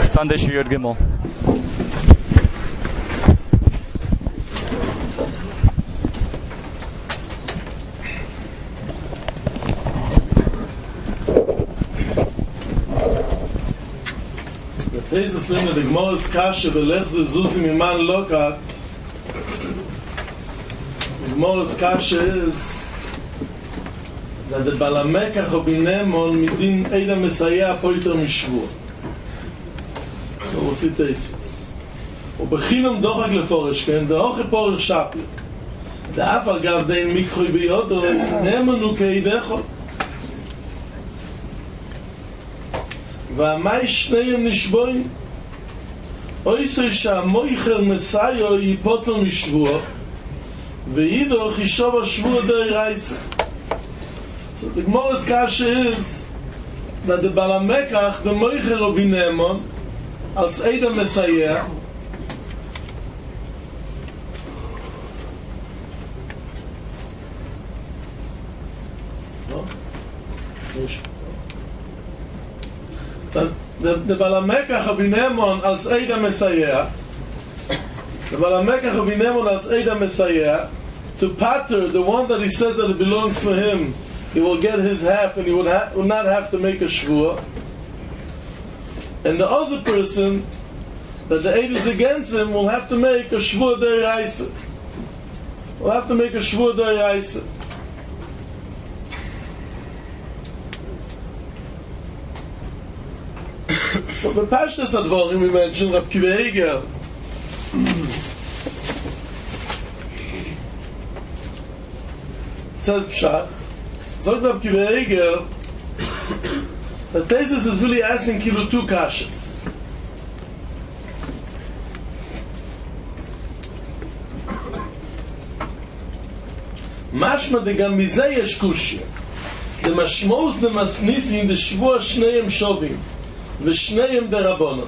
Sunday Shir Gimel. Deze slimme de Gmor's kashe belech ze zuzim iman lokat. The Gmor's kashe is that the Balamekach obinemon midin eida mesaya poiter mishvur. So we'll see Teisvis. ובחינם דוחק לפורש, כן? דוחק פורש שפי. דאף על גב דין מיקחוי ביודו, נאמנו כעידךו. והמי שניהם נשבועים. אויסוי שהמויכר מסיו ייפוטו משבוע, ואידוך ישוב השבוע די רייסה. So the Gemara's kasha is that the Balamekach, the moicher obinemon, als Eida Messiah, the Balamekach obinemon als Eida Messiah, the Balamekach obinemon als Eida Messiah, to pater the one that he said that it belongs for him, he will get his half and he will not have to make a shvua. And the other person that the aid is against him will have to make a shvua d'oraisa. Will have to make a shvua d'oraisa. So the Pashtas Advarim we mentioned, Rab Kiva Eiger, says Pshat, Zog Rab Kiva Eiger, the thesis is really asking Kilu two kashas. Mashma de gam mizeh yesh kushya. The mashmos de masnisi in the shvua shneim shovim v'shneim derabonon.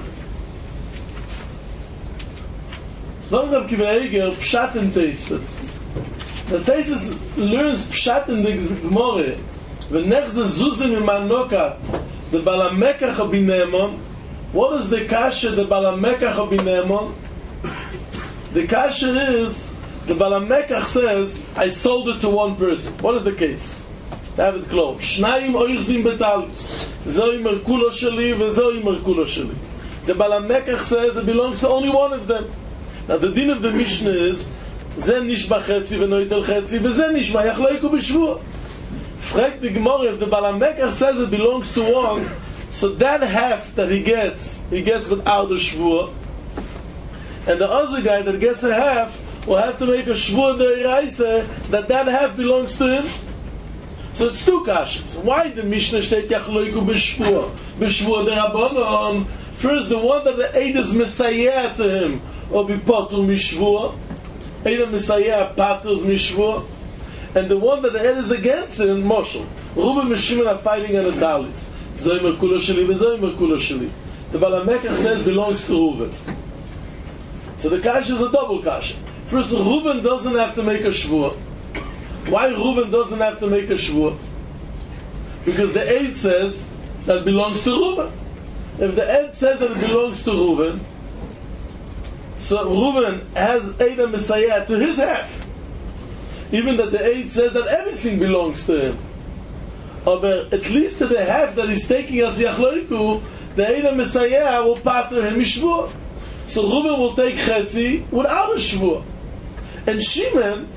Zog Rab Kiva Eiger pshat in thesis. The thesis learns pshat in the Gemara. V'nech ze zuzim iman nokat the Balamekach obinemon. What is the kasha the Balamekach obinemon? The kasha is the Balamekach says I sold it to one person. What is the case? Have it close. Shnayim oichzim betalis. Zoi merkulo sheli v'zoi merkulo sheli. The Balamekach says it belongs to only one of them. Now the din of the Mishnah is ze nishba chetzi v'noitel chetzi v'ze nishma yachloiku b'shvua. Frag the Gemara, if the Balamekach says it belongs to one, so that half that he gets without a shvua, and the other guy that gets a half will have to make a shvua d'oraisa that half belongs to him. So it's two kashas. Why the Mishnah state yachloiku b'shvua d'rabonon? First, the one that the aid is messiah to him, or be potul mishvua, aid messiah paters mishvua. And the one that the head is against him, Moshel. Reuben and Shimon are fighting on the talis. Zoi merkulo sheli v'zoi merkulo sheli. The Balamekach says belongs to Reuben. So the kasha is a double kasha. First, Reuben doesn't have to make a shvua. Why Reuben doesn't have to make a shvua? Because the aid says that it belongs to Reuben. If the aid says that it belongs to Reuben, so Reuben has aid and Messiah to his half. Even that the aid says that everything belongs to him. But at least to the half that he's taking as Yachloiku, the aid and Messiah will pater him Shvua. So Reuben will take Chetzi without a Shvua. And Shimon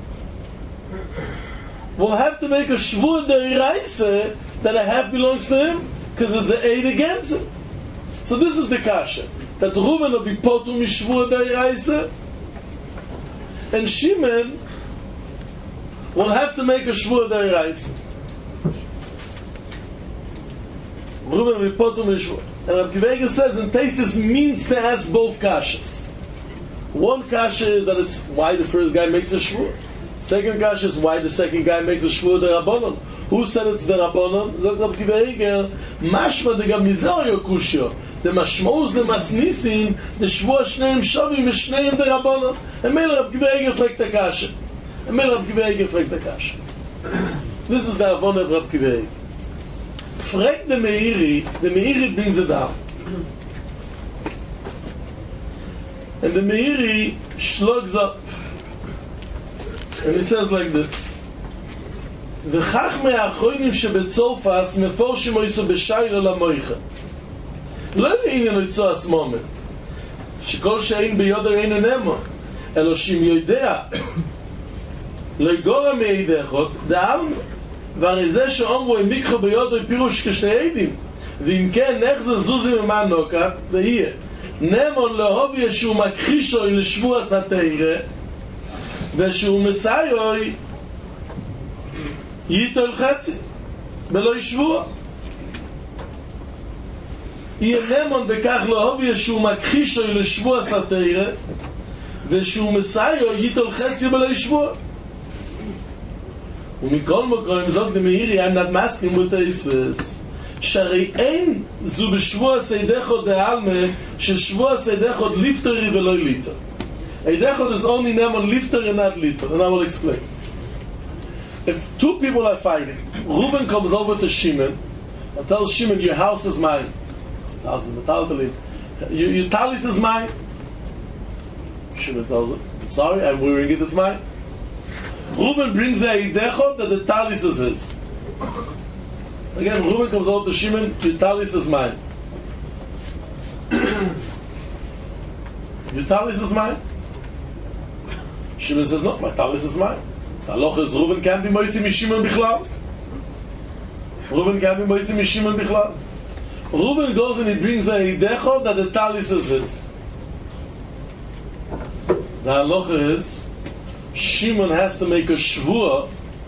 will have to make a Shvua d'oraisa that a half belongs to him because there's an aid against him. So this is the kasha. That Reuben will be potu mishvua d'oraisa, and Shimon will have to make a shvua d'oraisa. Reuben will be potu mishvua. And Rab Kiva Eiger says, and Taisus means to ask both kashas. One kasha is that it's why the first guy makes a shvua. Second kasha is why the second guy makes a shvua d'rabonon. Who said it's the Rabbanon? Zog Rab Kiva Eiger, mashma de gam mizayo kushyo. The mashmos the masnisin, the shvua shneim shovim v'shneim the Rabbanon. And Meil Rab Kiva Eiger fragt the kasha. And Meil Rab Kiva Eiger fragt the kasha. This is the avon of Rab Kiva Eiger. Fragt the Meiri brings it down. And the Meiri slugs up. And he says like this. וחכמי האחרונים שבצרפת מפורשים אותם בשיילה למויכה. לא לעניין יצוא עצמם, שכל שאין ביודו אינו נמו, אלא שאם יודע, לא יגורם מעידי אחד, דעלמה. והרי זה שאומרו אם מיקחו ביודו פירוש כשתי עדים, ואם כן נחזר זוזי ממען נוקת, ויהיה נמון להובי שהוא מכחישו לשבוע סתירה, ושהוא מסייוי ייטול חצי ולא ישבוע. יהיה נמון בכך להובי שהוא מכחישו לשבוע סתירה, ושהוא מסייוי ייטול חצי ולא ישבוע. ומכל מקום זאת דמאירי I'm not masking with the שהרי אין זו בשבוע סיידךו דעלמה ששבוע סיידךו ליפטרי ולא ליטר. Eidechot is only Nemon lifter and not liter, and I will explain. If two people are fighting, Reuben comes over to Shimon and tells Shimon, your house is mine. His house is metal. Your talis is mine. Shimon tells him, sorry, I'm wearing it, it's mine. Reuben brings the Eidechot that the talis is his. Again, Reuben comes over to Shimon, your talis is mine. Your talis is mine. Shimon says, no, my talis is mine. The halacha is Reuben can't be moitzi mishimon bichlal. Reuben can't be moitzi mishimon bichlal. Reuben goes and he brings a Eidechot that the talis is his. The halacha is Shimon has to make a shvua.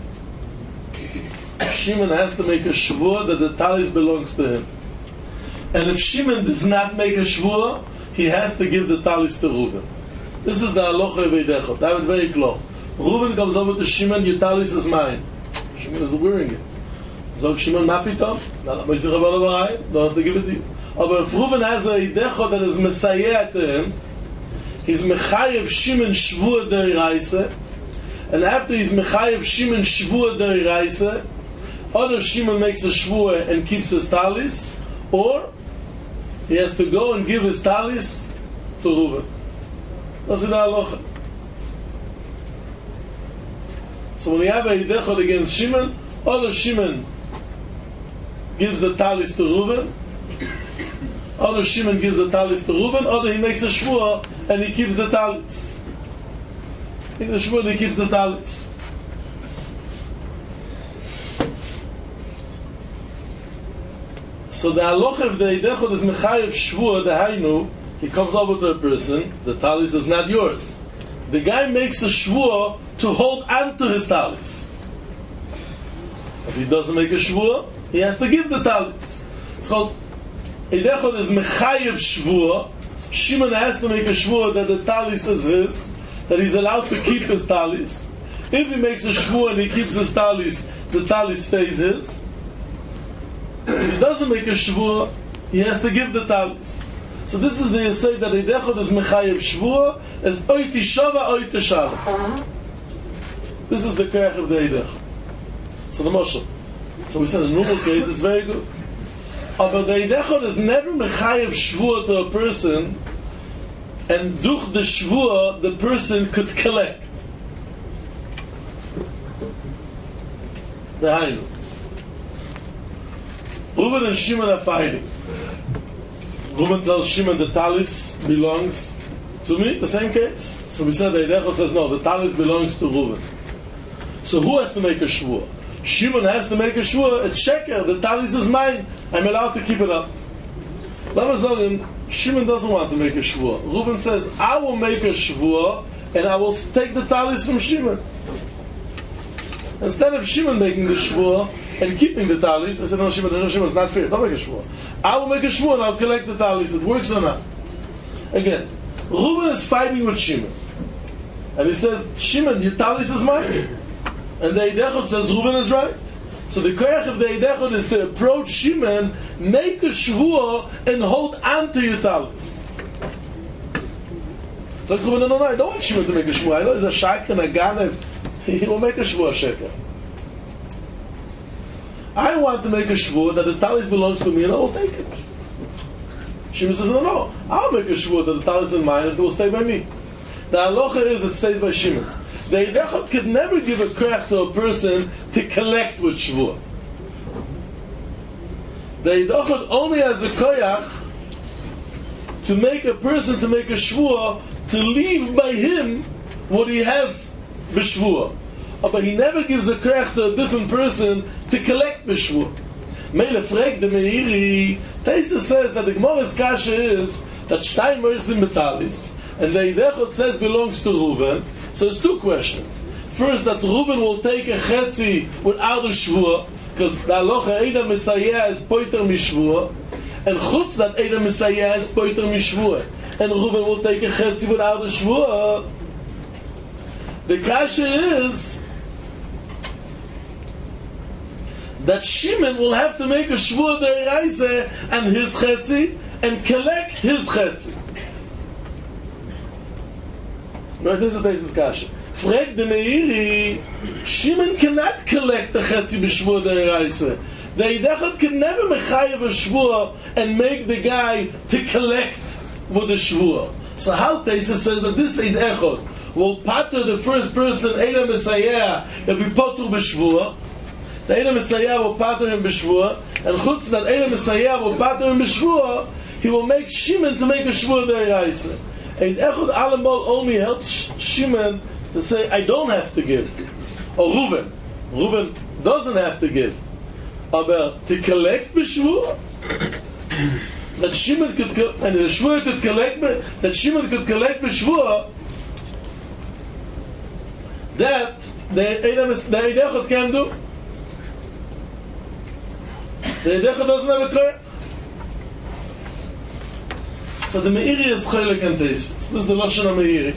Shimon has to make a shvua that the talis belongs to him. And if Shimon does not make a shvua, he has to give the talis to Reuben. This is the halacha of Eidechot. That is very clear. Reuben comes over to Shimon, your talis is mine. Shimon is wearing it. Zog Shimon, mapitom. Don't have to give it to you. But if Reuben has a Eidechot that is Messiah to him, he's Mechayev Shimon Shvua Deiraisa, and after he's Mechayev Shimon Shvua Deiraisa, either Shimon makes a Shvua and keeps his talis, or he has to go and give his talis to Reuben. That's in the halacha. So when you have a Eidechot against Shimon, either Shimon gives the talis to Reuben, either Shimon gives the talis to Reuben, or he makes a shvua and he keeps the talis. He makes a shvua and he keeps the talis. So the halacha of the Eidechot is mechayev shvua, the hainu, he comes over to a person, the talis is not yours. The guy makes a shvua to hold on to his talis. If he doesn't make a shvua, he has to give the talis. It's called Eidechot is mechayev shvua. Shimon has to make a shvua that the talis is his, that he's allowed to keep his talis. If he makes a shvua and he keeps his talis, the talis stays his. If he doesn't make a shvua, he has to give the talis. So this is the Yesod that Eidechot is mechayev shvua, as oy tishava, oy tishava. This is the koyach of the Eidechot. So the Moshe. So we said in normal case it's very good. But the Eidechot is never mechayev shvua to a person, and duch the shvua the person could collect. The hainu. Reuben and Shimon are fighting. Reuben tells Shimon the talis belongs to me, the same case. So we said the Eidechot says no, the talis belongs to Reuben. So who has to make a shvua? Shimon has to make a shvua. It's sheker, the talis is mine, I'm allowed to keep it up. Shimon doesn't want to make a shvua. Reuben says, I will make a shvua and I will take the talis from Shimon. Instead of Shimon making the shvua and keeping the talis, I said, no, Shimon, it's not fair, don't make a shvua. I will make a shvua and I'll collect the talis. It works or not? Again, Reuben is fighting with Shimon. And he says, Shimon, your talis is mine. And the Eidechot says, Reuben is right. So the koyach of the Eidechot is to approach Shimon, make a shvua, and hold on to your talis. So Reuben, no, I don't want Shimon to make a shvua. I know he's a shak and a ganev. He will make a shvua sheker. I want to make a shvua that the talis belongs to me and I will take it. Shimon says, no, I'll make a shvua that the talis is mine and it will stay by me. The halacha is it stays by Shimon. The Eidechot could never give a koyach to a person to collect with shvua. The Eidechot only has a koyach to make a person to make a shvua to leave by him what he has b'shvua. But he never gives a koyach to a different person to collect b'shvua. Meile fragt the Meiri, Taisa says that the Gemara's kasha is that Shtayim Moichzim Betalis, and the Eidechot says belongs to Reuven. So there's two questions. First, that Reuven will take a chetzi without a shvua, because the halacha Eida Mesayeh is poiter mishvua, and chutz that Eida Mesayeh is poiter mishvua, and Reuven will take a chetzi without a shvua. The kasha is that Shimon will have to make a shvua de'iraisa and his chetzi and collect his chetzi. Right, this is Teisa's kasha. Frag the Meiri, Shimon cannot collect the chetzi b'shvua de'iraisa. The Eidechot can never mechayev a shvua and make the guy to collect with the shvua. So how Teisa says that this Eidechot will pater the first person Eida Mesayeh if he poter b'shvua. The Eida Mesayeh will pater him b'shvua, and chutz that Eida Mesayeh will pater him b'shvua, he will make Shimon to make a shvua de'iraisa. And Echad Alamol only helps Shimon to say, I don't have to give. Or Reuven. Reuven doesn't have to give. But to collect b'shvua, that Shimon could, and the shvua could collect, that Shimon could collect b'shvua, that the Eidechot can do. The Eidechot doesn't have a koyach. So the Meiri is Chelek and Teisvus. This is the Lashon HaMeiri.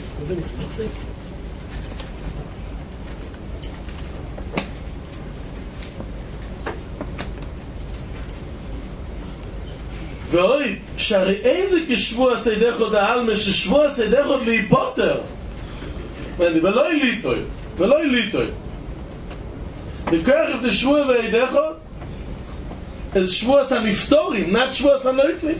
ואוי, שהרי אין זה כשבוע סיידכות העלמה ששבוע סיידכות להיפוטר ולא איליטוי the koyach of the shvua ve'eidechot is shvua saniftorim, not shvua sanoitli.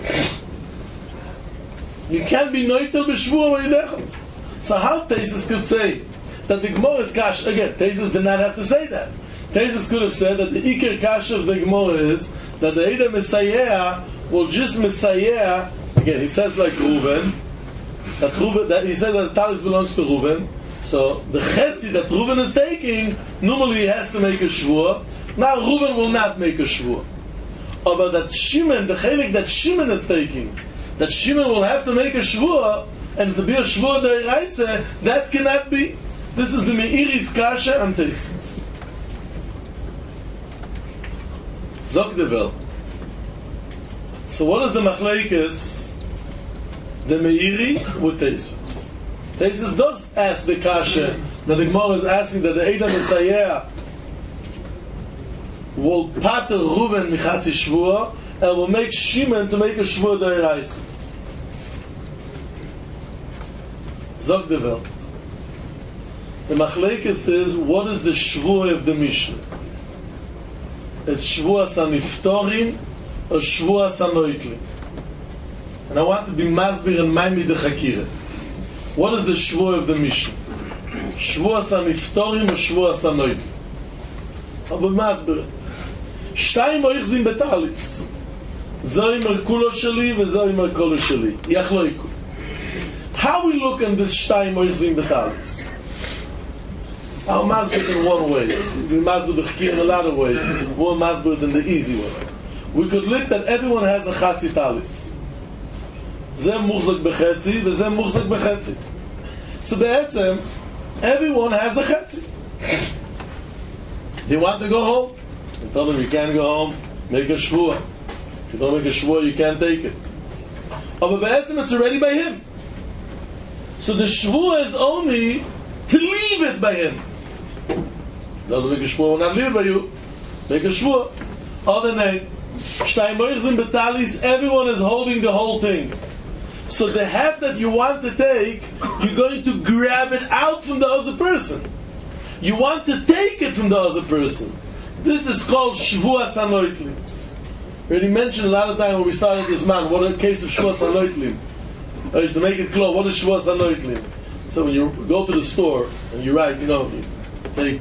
You can't be noitel b'shvua ve'eidechot. So how Teisus could say that the Gemara's kash, again, Teisus did not have to say that. Teisus could have said that the Iker kash of the Gemara is that the Eida Mesayeh will just Mesayeh, again, he says like Reuven, that he says that the talis belongs to Reuven. So the chetzi that Reuven is taking, normally he has to make a shvua. Now Reuven will not make a shvua. But that Shimon, the chelik that Shimon is taking, that Shimon will have to make a shvua, and to be a shvua de'iraisa, that cannot be. This is the Meiri's kasha and Teisvus. Zok devel. So what is the machlekes? The Meiri with Teisvus. Teisvus does ask the kasha that the Gemara is asking that the Eida Mesayeh will pater Reuven michatzi shvua and will make Shimon to make a shvua de'iraisa. Zog devel. The machlekes is, what is the shvua of the Mishnah? Is shvua saniftorim or shvua sanoitli? And I want to be masbir and maimi de chakira. What is the shvua of the Mishnah? Shvua saniftorim or shvua sanoitli? I'll be masbir it. Shtayim oichzim betalis. Zoi merkulo sheli vezoi merkulo sheli. Yachloiku. How we look at this shtayim oichzim betalis? I'll masbir in one way. We masbir the chakir in a lot of ways. We'll masbir in the easy way. We could look that everyone has a chatzi talis. Ze muchzak bechetzi, ve ze muchzak bechetzi. So be'etzem, everyone has a chetzi. They want to go home. I tell them you can't go home. Make a shvua. If you don't make a shvua, you can't take it. But be'etzem, it's already by him. So the shvua is only to leave it by him. Doesn't make a shvua, will not leave it by you. Make a shvua. Other name. Everyone is holding the whole thing. So the half that you want to take, you're going to grab it out from the other person. You want to take it from the other person. This is called shvua sanoitli. We already mentioned a lot of time when we started this man, what a case of Shvuas HaNoitlim. To make it clear, what is Shvuas HaNoitlim? So when you go to the store and you write, you take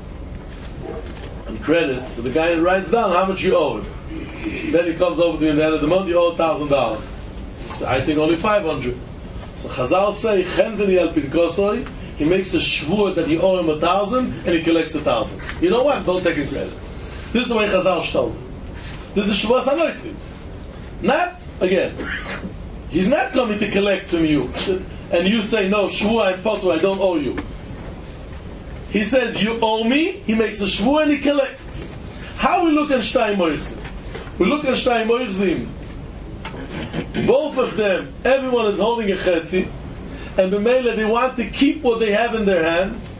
on credit, so the guy writes down how much you owe him. Then he comes over to you at the end of the month, you owe $1,000. So I think only 500. So Chazal say, Chen v'ni al pinkosoi, he makes a shvur that you owe him 1,000 and he collects 1,000. You know what? Don't take it credit. This is the way Chazal told. This is Shvuas HaNoitlim. Not, again, he's not coming to collect from you. And you say, no, shvur I'm potu, I don't owe you. He says, you owe me, he makes a shvur and he collects. How we look at Shtayim Moichzim? We look at Shtayim Moichzim. Both of them, everyone is holding a chetzi, and b'meila they want to keep what they have in their hands.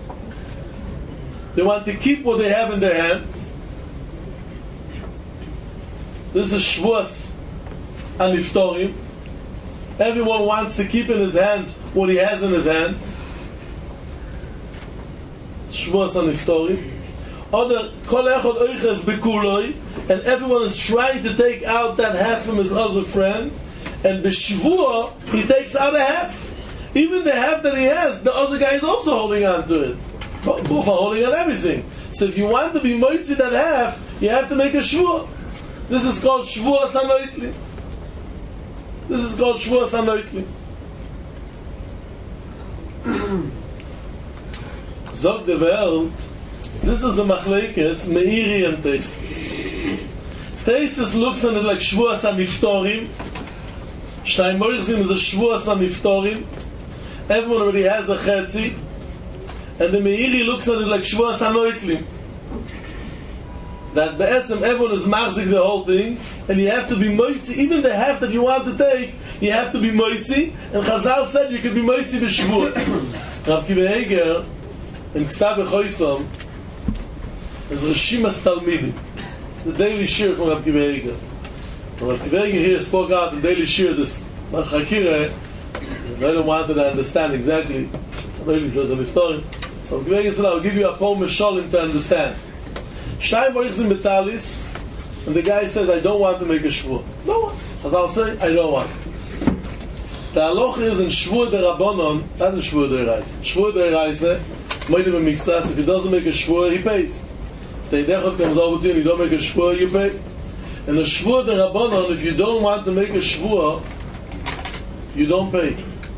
They want to keep what they have in their hands. This is Shvuas HaNiftorim. Everyone wants to keep in his hands what he has in his hands. Shvuas HaNiftorim. Other kol echad oiches bekuloi, and everyone is trying to take out that half from his other friend, and b'shvua he takes out a half. Even the half that he has, the other guy is also holding on to it. Both are holding on everything. So if you want to be moitzi that half, you have to make a shvua. This is called Shvuas HaNoitlim. This is called Shvuas HaNoitlim. Zog de Welt. This is the Machlekes, Meiri and Teisus. Teisus looks at it like Shvuas HaNiftorim. Shtayim Moichzim is a Shvuas HaNiftorim. Everyone already has a Chetzi. And the Meiri looks at it like Shvuas HaNoitlim. That be'etzem everyone is marzik the whole thing, and you have to be moitzi, even the half that you want to take, you have to be moitzi, and Chazal said you can be moitzi b'shvur. Rav Kiva Eger, in Ksav Echoisom, is Rishimas Talmidim, the daily shir from Rav Kiva Eger. Rav Kiva Eger here spoke out the daily shir, this Machakire, I don't want to understand exactly, so maybe it was a Niftorim. So Rav Kiva Eger said, I'll give you a poem Mesholim to understand. Shtayim Moichzim Betalis, and the guy says, I don't want to make a shvur. No one. As I'll say, I don't want. The halacha is in shvur de Rabbanon, not in shvur de Reise. Shvur de Reise, Moedim and Miktsas, if he doesn't make a shvur, he pays. If the Eidechot comes over to you and you don't make a shvur, you pay. And the shvur de Rabbanon, if you don't want to make a shvur, you don't pay.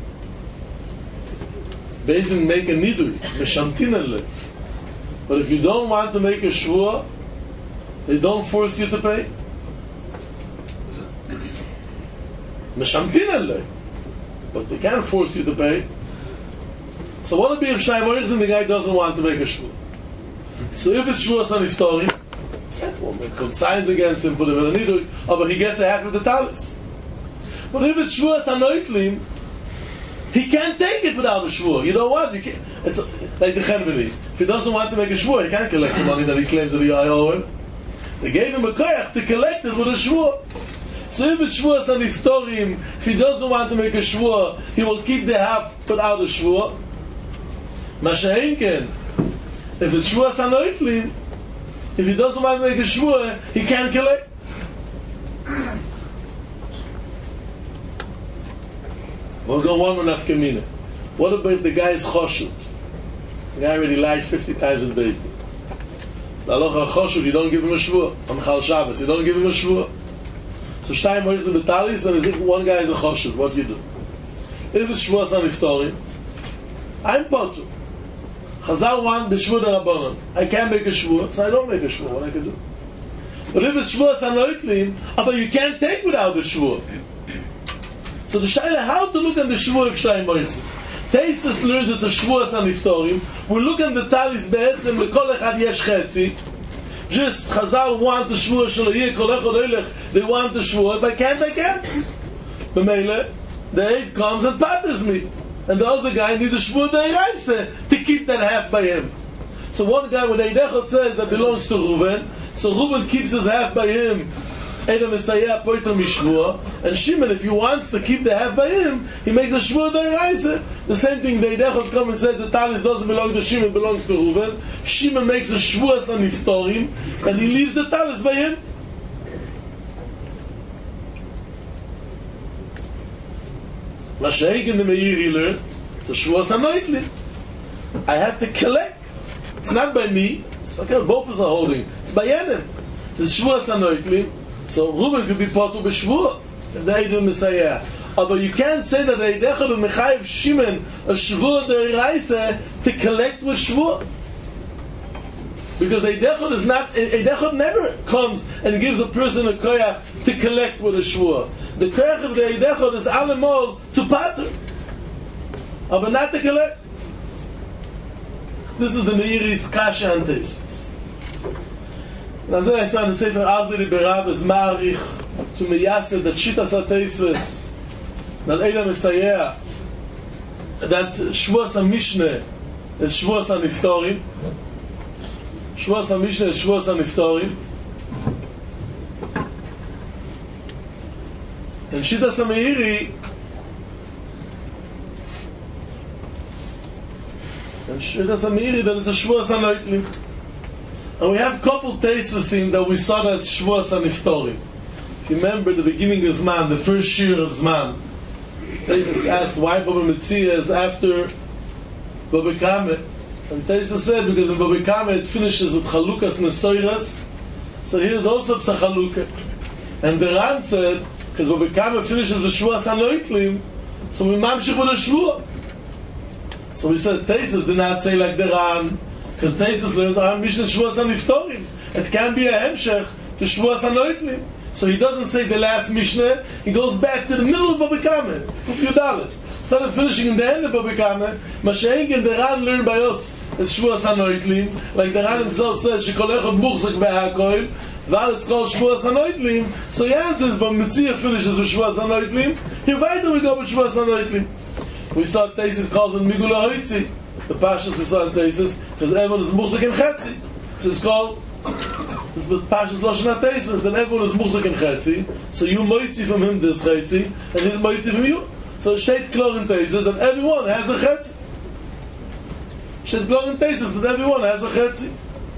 Basically, make a nidui, meshamtinele. But if you don't want to make a shvua, they don't force you to pay. Meshamtin, but they can't force you to pay. So what would be if Shtayim Moichzim, the guy doesn't want to make a shvua? So if it's Shvuas HaNiftorim, we'll make signs against him, put him in a nidui, but he gets a half of the talis. But if it's Shvuas HaNoitlim, he can't take it without a shvur. You know what? You can't. It's like the Chenveli. If he doesn't want to make a shvur, he can't collect the money that he claims that he owe him. They gave him a koyach to collect it with a shvur. So if it's Shvuas HaNiftorim, if he doesn't want to make a shvur, he will keep the half without a shvur. Masha'inken, if it's Shvuas HaNoitlim, if he doesn't want to make a shvur, he can't collect. We'll go one more nafkamina. What about if the guy is choshev? The guy already lied 50 times in the Beis Din. So the halacha choshev, you don't give him a shvur. On Chal Shabbos, you don't give him a shvur. So Shtayim Moichzim Betalis, and as if one guy is a choshev, what do you do? If it's Shvuas HaNiftorim, I'm potu. Chazal want b'shvur de Rabbanon. I can't make a shvur, so I don't make a shvur. What I can do? But if it's Shvuas HaNoitlim, but you can't take without a shvur. So the Shaila, how to look at the Shvur of Shtayim Moichzim? Teisus learned that the Shvuas HaNiftorim, we look at the Talis Be'etzem, L'kol Echad Yesh Chetzi. Just Chazal want the Shvur Shaloyeh, Kol Echad Oilech, they want the Shvur. If I can't, I can't. B'meile, the aid comes and patters me. And the other guy needs a Shvur De'iraisa to keep that half by him. So one guy, when Eidechot says that belongs to Reuven, so Reuven keeps his half by him, Edom Esayah Poiter Mishvur, and Shimon, if he wants to keep the half by him, he makes a Shvur De'iraisa. The same thing, the Eidechot come and says the Talis doesn't belong to Shimon, belongs to Reuven. Shimon makes a Shvuas HaNiftorim, and he leaves the Talis by him. Mashiach the Meiri learned, so Shvuas HaNoitlim. I have to collect. It's not by me. It's okay, both of us are holding. It's by Yenim. It's Shvuas HaNoitlim. So Reuben could be part of the Shvuah. The Eidel Messiah. But you can't say that Eidechad of Mechayev Shimon a Shvuah Deiraisa to collect with Shvuah. Because Eidechad is not, Eidechad never comes and gives a person a koyach to collect with a Shvuah. The koyach of the Eidechad is alemol to pater, but not to collect. This is the Meiri's Kasha and Teisvus. And as I said in the Sefer Azri Berav is Ma'arich to Meyaseh that Shitas HaTeisvus that Eila Mesayeh that Shvuas HaMishneh is Shvuas HaNiftorim. Shvuas HaMishneh is Shvuas HaNiftorim. And Shitas HaMeiri that it's a Shvuas HaNoitlim. And we have a couple Teisvusim that we saw that Shvuas HaNiftorim. If you remember the beginning of Zman, the first shir of Zman, Teisvus asked why Baba Metzia is after Baba Kamet. And Teisvus said because in Baba Kamet it finishes with Chalukas Nesoiras, so here is also Psa Chalukah. And the Ran said because Baba Kamet finishes with Shvuas HaNoitlim, so we mamshich with a Shvuah. So we said Teisvus did not say like the Ran, because Teisvus learns Mishnah Shvuas HaNiftorim. It can be a hemshech to Shvuas HaNoitlim. So he doesn't say the last Mishnah, he goes back to the middle of Baba Kamet, Kuf Yudalet. Instead of finishing in the end of Baba Kamet, Mashiach and the Ran learn by us as Shvuas HaNoitlim, like the Ran himself says, Shekolech od Muchzak BeHaKoil, Val it's called Shvuas HaNoitlim. So he answers, but Metzia finishes with Shvuas HaNoitlim. Here weiter we go with Shvuas HaNoitlim. We saw Tesis calls it Migula Hoitzi. The Pashas we saw in Tesis, because everyone is Muchzak and Chetzi. So it's called this Pashas Lashon HaTeisvus, that everyone is Muchzak and Chetzi. So you moitzi from him this Chetzi, and he's moitzi from you. So it steht klar in Tesis that everyone has a Chetzi. It steht klar in Tesis that everyone has a Chetzi.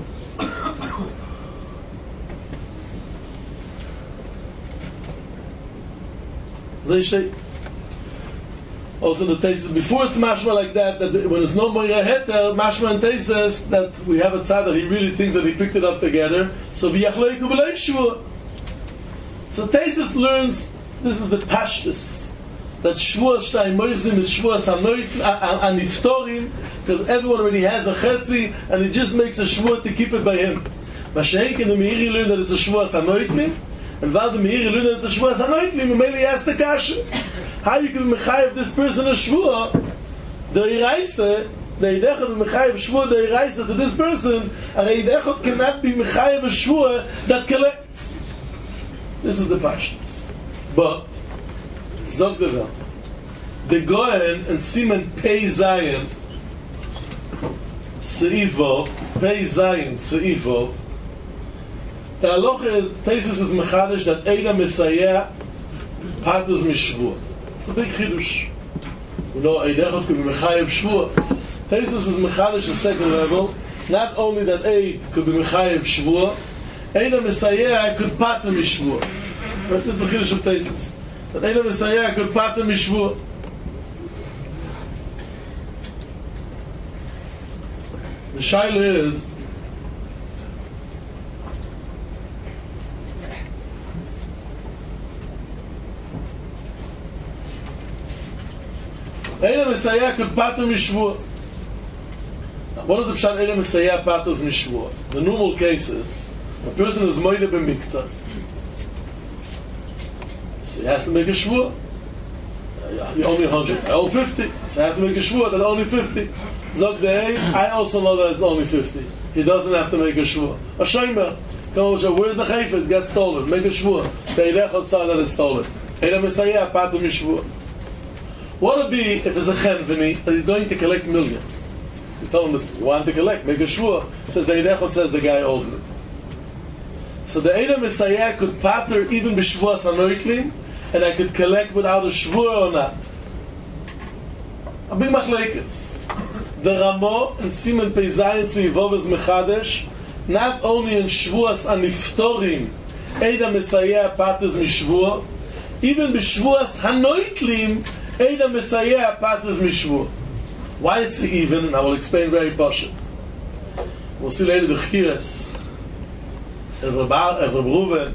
So steht also the Tesis before it's mashma like that when it's no moira heter mashma and Tesis that we have a tzad that he really thinks that he picked it up together. So v'yachleiku b'lei shvuah. So Tesis learns this is the pashtus that shvuah shtayim moichzim is shvuah haniftorim because everyone already has a chetzi and he just makes a shvuah to keep it by him. Mashiach and the Meiri learn that it's a shvuah hanoitlim, and while the Meiri learn that it's a shvuah hanoitlim, he mainly asks the kasha. How you can mechayev this person a shvuah, the iraisa, the idechot mechayev shvuah the iraisa to this person, and the idechot cannot be mechayev a shvuah that collects. This is the fashions. But zog the Welt, the Goen and Simen Pei Zayin Seifo Pei Zayin Seifo. The halacha is Tesis is mechadish that Eida Mesayeh Patus Mishvuah. It's a big chidush. You know, Eidechot could be mechayev shvuah. Tesis is mechadish at second level. Not only that Eid could be mechayev shvuah, Eida Mesayeh could pater mishvuah. This is the chidush of Tesis. That Eida Mesayeh could pater mishvuah. The shaila is Eila Mesayeh could pater mishvuah. What is the pshat Eila Mesayeh paters mishvuah? The normal case is a person is moide b'miktzas, so he has to make a shvuah. You're only 100. I owe 50, so I have to make a shvuah that only 50. Zog day, I also know that it's only 50. He doesn't have to make a shvuah. A shomer, where's the chayfet? It got stolen. Make a shvuah. The idechot saw that it's stolen. Eila Mesayeh pater mishvuah. What would be if it's a chenveni that he's going to collect millions? You tell him, you want to collect, make a shvuah. Says the Eidechot says the guy owes me. So the Eida Mesayeh could pater even b'shvuas hanoitlim, and I could collect without a shvuah or not. A big machlekes. The Ramo and Simen Pei Zayin Tzivov is mechadesh. Not only in shvuas haniftorim, Eida Mesayeh paters mishvuah, even b'shvuas hanoitlim. Eida Mesayeh Patras Mishvua. Why it's even, and I will explain very partially. We'll see later the Chiras, Reb Reuven.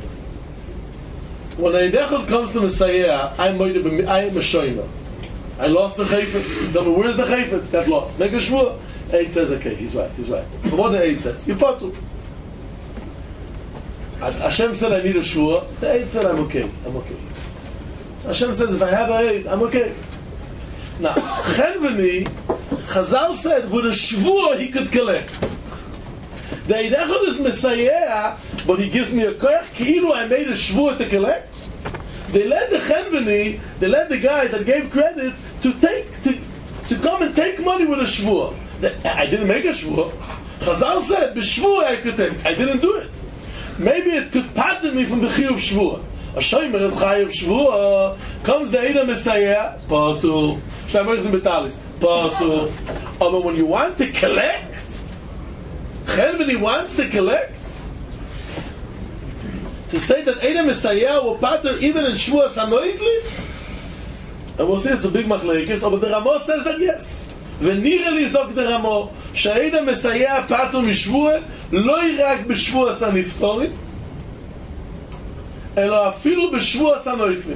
When a Eidechot comes to Mesayeh, I am a Shoyma. I lost the Chayfetz. Tell me, where's the Chayfetz? Got lost. Make a Shvua. Eid says, okay, he's right. So what the Eid says? You patu. Hashem said I need a Shvua. The Eid said I'm okay. So Hashem says if I have a Eid, I'm okay. Now, Chenveni, Chazal said with a Shvua he could collect. The Eidechot is Mesayeh, but he gives me a koyach, ki'ilu I made a Shvua to collect. They let the Chenveni, they let the guy that gave credit to come and take money with a Shvua. I didn't make a Shvua. Chazal said, B'Shvua I could take. I didn't do it. Maybe it could pattern me from the Chiyuv Shvua. A Shomer is Chayav Shvua. Comes the Eida Mesayeh, Patu. Shtamoyz and Betalis, Patu. But when you want to collect, Chenveni wants to collect, to say that Eida Mesayeh will pattern even in Shvua Sanoitli, and we'll see it's a big machlekes, but the Ramo says that yes. ונראה זוק דרמו שהעיד המסייע פטר משבוע לא ירק בשבוע סנפטורים אלא אפילו בשבוע סנויטלים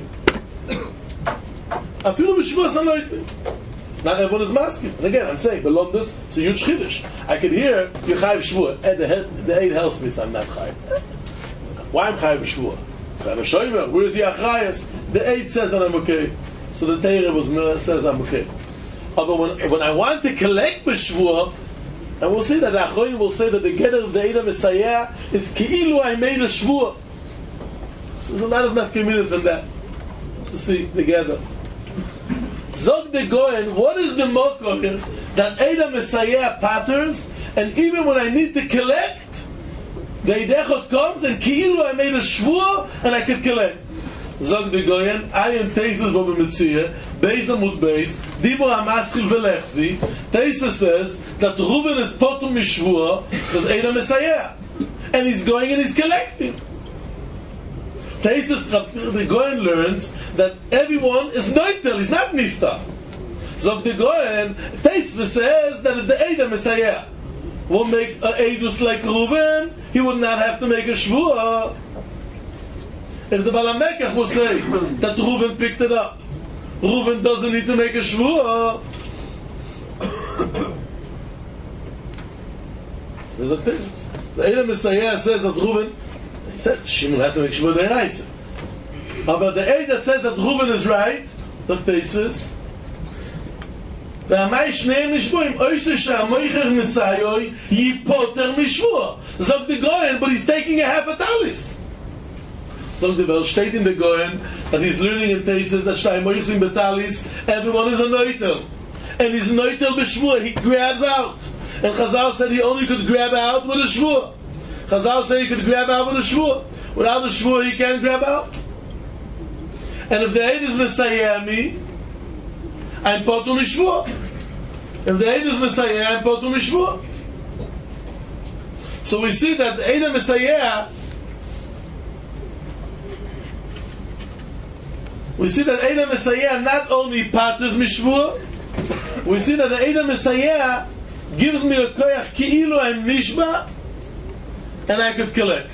Not everyone is masking. And again, I'm saying, below this, it's a huge chiddush. I could hear you chayiv shvua, and the Eid helps me, so I'm not chayiv. Why I'm chayiv shvua? I'm a shomer. Where is the achrayas? The Eid says that I'm okay, so the Teirah says I'm okay. But when I want to collect b'shvua, and we'll see that the Achronim will say that the Geder of the Eid Mesayeh is ki'ilu I made a shvua. So there's a lot of nafkeminas in that to see together. Zog de Goyen, what is the mokor that Eid Mesayeh patters, and even when I need to collect, the Eidechot comes and ki'ilu I made a shvua and I could collect. Zog de Goyen, ayin teises bo b'metziyah, beis amud beis, dibur hamaschil velechzi. Teisa says that Reuven is potum mishvua because Eid Mesayeh, and he's going and he's collecting. Teisa, the Goyen learns that everyone is noitel, he's not nifta. Zog de Goyen, Teisa says that if the Eid Mesayeh will make a Eidus like Reuven, he would not have to make a shvua. If the Balamekach will say that Reuven picked it up, Reuven doesn't need to make a shvua. There's a thesis. The Eid Mesayeh says that Reuven, he said Shimon had to make shvua deraisa. But the Eid that says that Reuven is right, the thesis. והמאי שניהם משבועים אויסה שהמויכר מסאיוי yipoter mishvua. Zog the Goyen, but he's taking a half a talis. Zog the Bel steht in the Goyen that he's learning in thesis that shtay moichs in betalis, everyone is a noitel, and he's noitel b'shvua, he grabs out, and Chazal said he only could grab out with a shvua. Chazal said he could grab out with a shvua. Without a shvua he can't grab out. And if the Eid is Mesayeh me, I'm potum mishvua. If the Eid is Mesayeh, I'm potum mishvua. So we see that the Eid Mesayeh, we see that Eid Mesayeh not only patters mishvua, we see that the Eid Mesayeh gives me a koyach ki'ilu I'm nishba, and I could collect.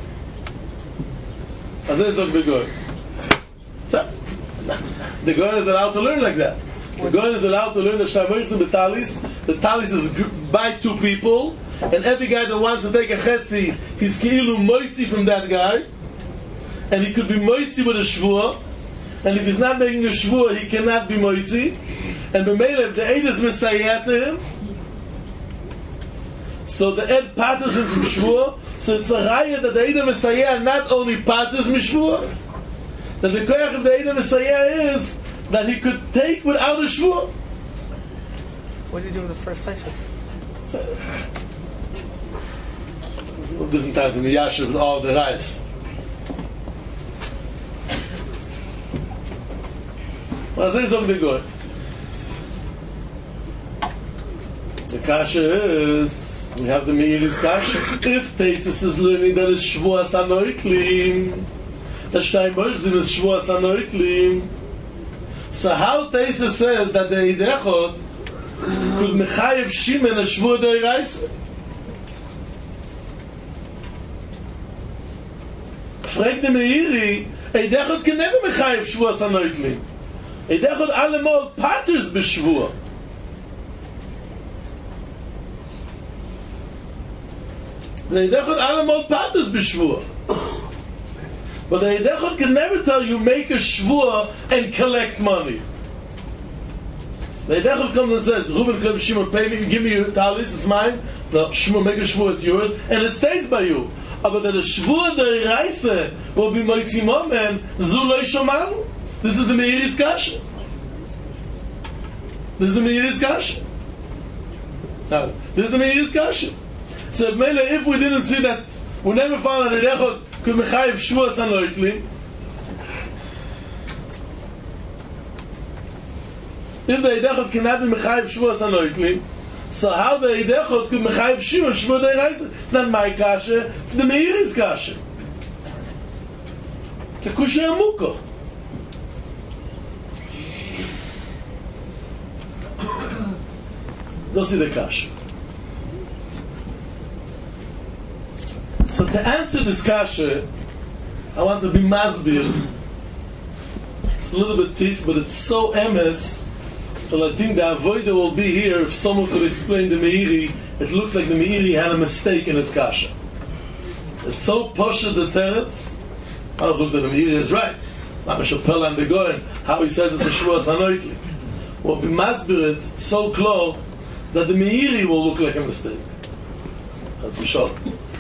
As is the Goyen. So, the Goyen is allowed to learn like that. The Goyen is allowed to learn the Shtamoyz and the Talis. The Talis is by two people, and every guy that wants to take a chetzi, he's ki'ilu moitzi from that guy, and he could be moitzi with a shvua, and if he's not making a shvua, he cannot be moitzi. And b'meila, if the Eid is Mesayeh to him, so the Eid patters him from shvua, so it's a raya that the Eid Mesayeh not only patters mishvua, that the koyach of the Eid Mesayeh is that he could take without a shvua. What did you do with the first thesis? So, it's a little different time from the Yashiv and all the rice. Well, this is the good. The kasha is, we have the Meiri's kasha. If thesis is learning that it's shvua sanoiklim, that Shtay Moichzim is shvua sanoiklim, So how Taisa says that the Eidechot could mechayev Shimon a shvua d'oraisa? Frag the Meiri, Eidechot can never mechayev shvua sanoitlim. Eidechot allemol paters b'shvua. The Eidechot allemol paters b'shvua. But the Eidechot can never tell you make a shvua and collect money. The Eidechot comes and says, Reuben, Kleb, Shimon, pay me, give me your talis, it's mine. No, Shimon, make a shvua, it's yours, and it stays by you. But that a shvua d'oraisa will be moitzi momen, zu lo shomanu. This is the Meiri's kasha. This is the Meiri's kasha. Now, this is the Meiri's kasha. So if we didn't see that, we never found that Eidechot could mechayev shvuas anoitlim. If the Eidechot cannot be mechayev shvuas anoitlim, so how the Eidechot could mechayev Shimon shvua d'oraisa? It's not my kasha, it's the Meiri's kasha. It's a kusha amuko. Don't see the kasha. So to answer this kasha, I want to be masbir. It's a little bit tough, but it's so emes. And I think the avoida will be here if someone could explain the Meiri. It looks like the Meiri had a mistake in its kasha. It's so posha the teretz. I don't look that the Meiri is right. It's not a shapel and the goyen. How he says it's a shvuas hanoitli. We'll be masbir it so close that the Meiri will look like a mistake. That's for sure.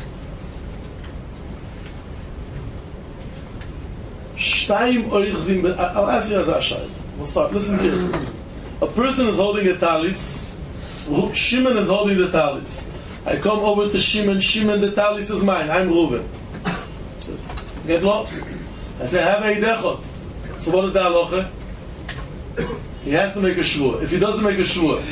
I'll ask you as Ashai. We'll start. Listen here. A person is holding a talis. Shimon is holding the talis. I come over to Shimon. Shimon, the talis is mine. I'm Reuven. Get lost. I say, have a Eidechot. So what is the halacha? He has to make a shvua. If he doesn't make a shvua,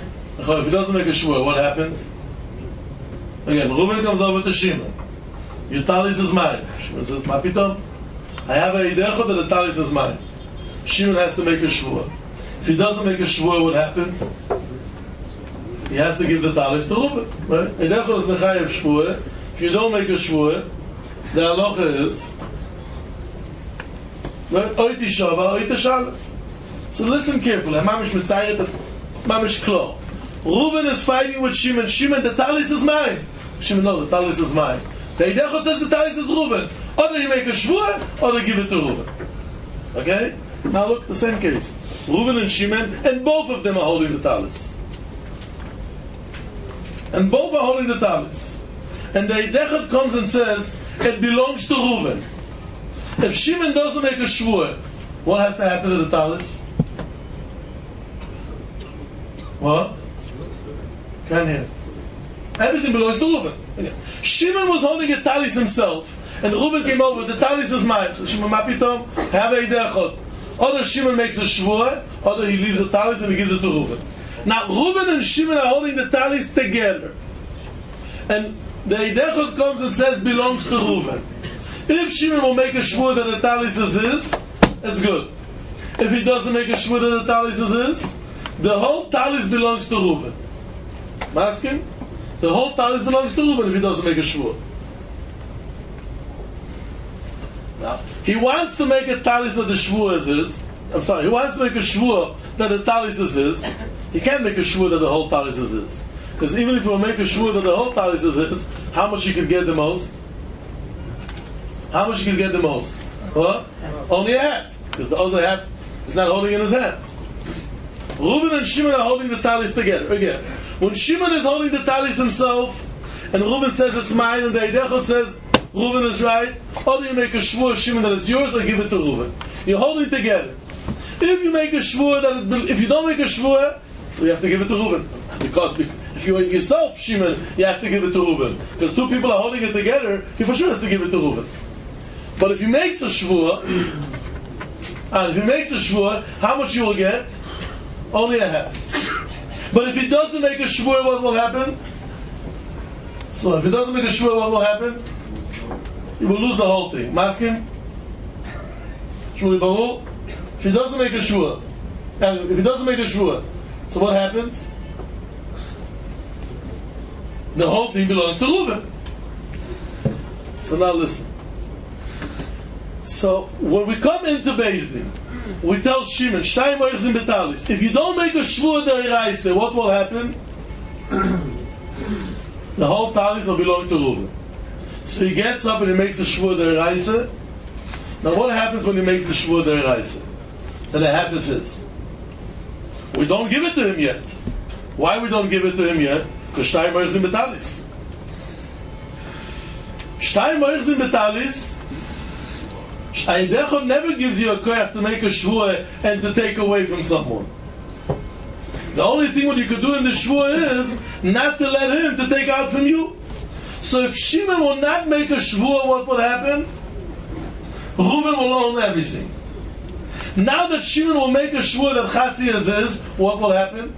what happens? Again, Reuven comes over to Shimon. Your talis is mine. Shimon says, Ma pitom? I have a Eidechot that the talis is mine. Shimon has to make a shvua. If he doesn't make a shvua, what happens? He has to give the talis to Reuven. Right? Eidechot is mechayev shvua. If you don't make a shvua, the halacha is oiti shava, oiti shala. So listen carefully. Mamish mitzayet. It's mamish klo. Reuven is fighting with Shimon. Shimon, the talis is mine. Shimon, no, the talis is mine. The Eidechot says the talis is Reuven's. Either you make a shvua, or they give it to Reuven. Okay? Now look, the same case. Reuven and Shimon, and both of them are holding the talis. And both are holding the talis. And the Eidechot comes and says, it belongs to Reuven. If Shimon doesn't make a shvua, what has to happen to the talis? What? Can't hear. Everything belongs to Reuven. Okay. Shimon was holding a talis himself, and Reuven came over, the talis is mine. So Shimon, ma pitom, have a Eidechot. Either Shimon makes a shvua, or he leaves the talis and he gives it to Reuven. Now Reuven and Shimon are holding the talis together. And the Eidechot comes and says belongs to Reuven. If Shimon will make a shvua that the talis is his, it's good. If he doesn't make a shvua that the talis is his, the whole talis belongs to Reuven. Masking? The whole talis belongs to Reuven if he doesn't make a shvua. Now, he wants to make a talis that the shvua is his. He wants to make a shvua that the talis is his. He can't make a shvua that the whole talis is his. Because even if he will make a shvua that the whole talis is his, how much he could get the most? How much he could get the most? What? Only a half. Because the other half is not holding in his hands. Reuven and Shimon are holding the talis together. Again, when Shimon is holding the talis himself, and Reuven says it's mine, and the Eidechot says Reuven is right, or do you make a shvua, Shimon, that it's yours, or give it to Reuven? You're holding together. If you make a shvua, if you don't make a shvua, so you have to give it to Reuven. Because if you're yourself, Shimon, you have to give it to Reuven. Because two people are holding it together, he for sure has to give it to Reuven. But if he makes a shvua, how much you will get? Only a half. But if he doesn't make a shvua, what will happen? So if he doesn't make a shvua, what will happen? He will lose the whole thing. Masking? Shvua Baruch. If he doesn't make a shvua, If he doesn't make a shvua, so what happens? The whole thing belongs to Reuven. So now listen. So when we come into Beis Din, we tell Shimon, Shtayim oichzim betalis. If you don't make a shvua d'oraisa, what will happen? The whole talis will belong to Reuven. So he gets up and he makes the shvua d'oraisa. Now what happens when he makes the shvua d'oraisa? That the half is his. We don't give it to him yet. Why we don't give it to him yet? Because Shtayim oichzim betalis. Shtayim oichzim betalis. Ein Dechot never gives you a koyach to make a shvua and to take away from someone. The only thing what you could do in the shvua is not to let him to take out from you. So if Shimon will not make a shvua, what will happen? Reuven will own everything. Now that Shimon will make a shvua that Chatzi is his, what will happen?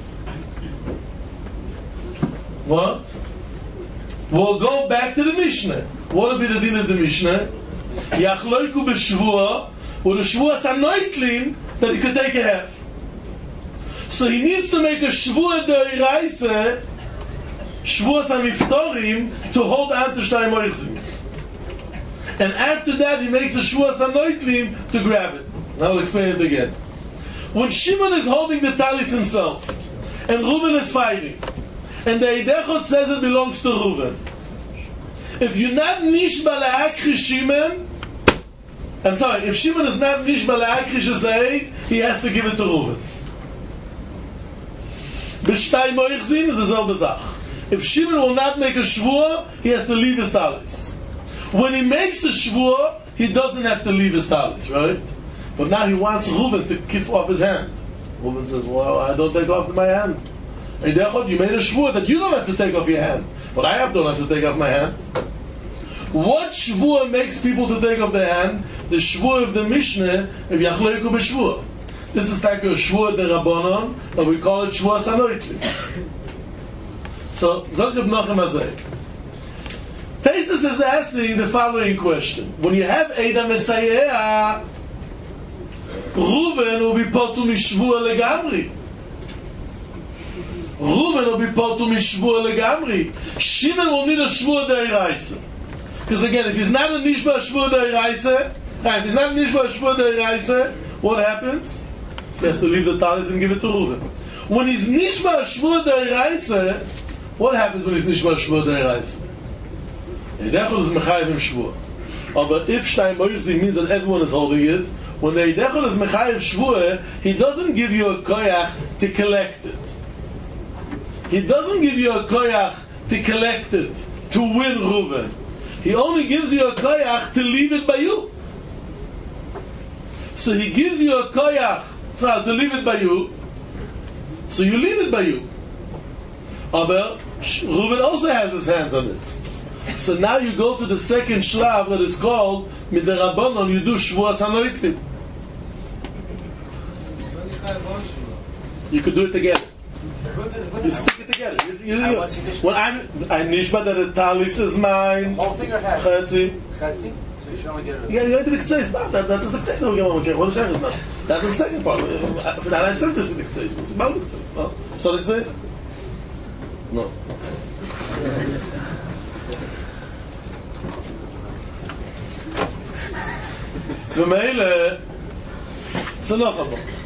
What? We'll go back to the Mishnah. What will be the din of the Mishnah? Yachloiku b'shvua, or the shvua sanoitlim, that he could take a half. So he needs to make a shvua d'oraisa, shvua saniftorim, to hold on to shtayim oichzim. And after that he makes a shvua sanoitlim to grab it. Now I'll explain it again. When Shimon is holding the talis himself, and Reuven is fighting, and the Eidechot says it belongs to Reuven, if you're not nishba la'akri Shimon, I'm sorry, if Shimon is not nishba la'akri Shesei, he has to give it to Reuven. B'shtayim oichzim is the selbe Zach. If Shimon will not make a shvua, he has to leave his talis. When he makes a shvua, he doesn't have to leave his talis, right? But now he wants Reuven to kick off his hand. Reuven says, well, I don't take off my hand. And therefore, you made a shvua that you don't have to take off your hand. But I don't have to take off my hand. What shvua makes people to take off their hand? The shvua of the Mishnah, if yachloiku b'shvua. This is like a shvua de Rabbanon, but we call it shvua sanoitli. So, Zok Reb Nachum Azay. Taisus is asking the following question. When you have Eida Mesayea, Reuven will be potu mishvua legamri. Reuven will be potu mishvua legamri. Shimon will need a shvua d'oraisa. Because again, if he's not a nishba shvua d'oraisa, if he's not a nishba shvua d'oraisa, what happens? He has to leave the talis and give it to Reuven. When he's nishba shvua d'oraisa, what happens when he's nishba shvua d'oraisa? Eidechol is mechayev im shvua. But if shtayim oichzim means that everyone is holding it, when the Eidechol is mechayev shvua, he doesn't give you a koyach to collect it. He doesn't give you a koyach to collect it, to win Reuven. He only gives you a koyach to leave it by you. So he gives you a koyach to leave it by you, so you leave it by you. Aber Reuven also has his hands on it. So now you go to the second shlav that is called midarabonon, you do shvua sanoitlim. You could do it together. You stick it together. When I'm nishba that the talis is mine. Whole thing or half? Chetzi. Chetzi? So you should only get it. Yeah, you have to say that is the second one. That's the second part. And I said this in the K'tzais. It's about the K'tzais. No? So the K'tzais? No. V'meile, it's enough of them.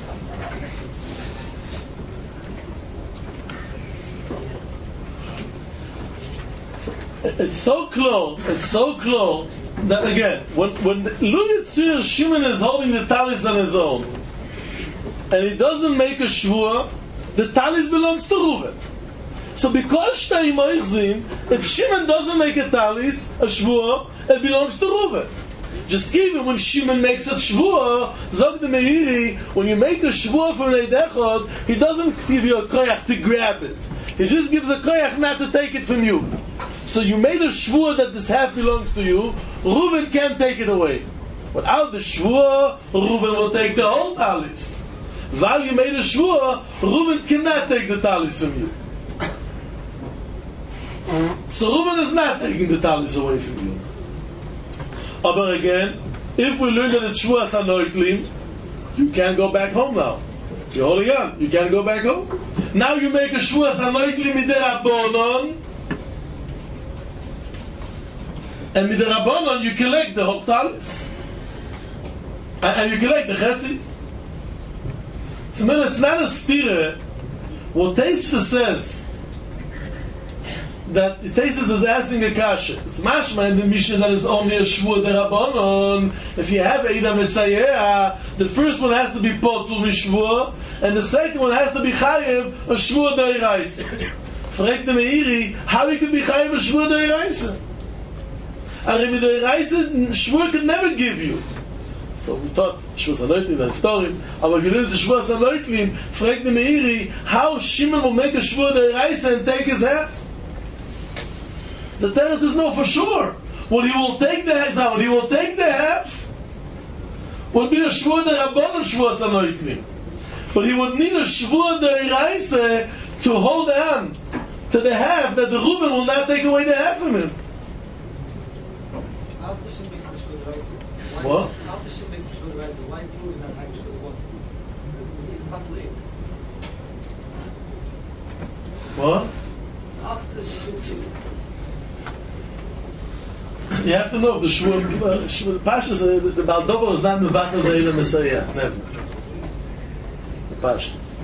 It's so close that again, when Luyitzir Shimon is holding the talis on his own, and he doesn't make a shvua, the talis belongs to Reuven. So because Shtayim Oichzim, if Shimon doesn't make a talis, a shvua, it belongs to Reuven. Just even when Shimon makes a shvua, Zog the Meiri, when you make a shvua from Eidechot, he doesn't give you a koyach to grab it. He just gives a koyach not to take it from you. So you made a shvua that this half belongs to you, Reuven can't take it away. Without the shvua, Reuven will take the whole talis. While you made a shvua, Reuven cannot take the talis from you. So Reuven is not taking the talis away from you. But again, if we learn that it's shvua sanoitlim, you can't go back home now. You're holding on. You can't go back home. Now you make a shvuas anoikli miderabonon, and miderabonon you collect the hoktalis, and you collect the chetzi. So it's not a stira. What Tosfos says that Tosfos is asking a kasha. It's mashma in the Mishnah that is only a shvur derabonon. If you have Eida Mesayeh, the first one has to be potul mishvur, and the second one has to be chayiv a shvur deiraisa. Fragt the Meiri, how he can be chayiv a shvur deiraisa? Arim deiraisa shvur can never give you. So we thought shvur sanoiklim and ftorim. But if you learn the shvur sanoiklim, fragt the Meiri, how Shimon will make a shvur deiraisa and take his half? The Teres is no for sure. What he will take the half would be a shvur derabbanon shvur sanoiklim. But he would need a shvur deraisa to hold on to the half that the Reuben will not take away the half from him. What? Why is Reuben not having shvur one? He's patulei. What? After shvur. You have to know the shvur pashas. The Baldover is not mevatel the Eila Mesayeh. Never. The pashas.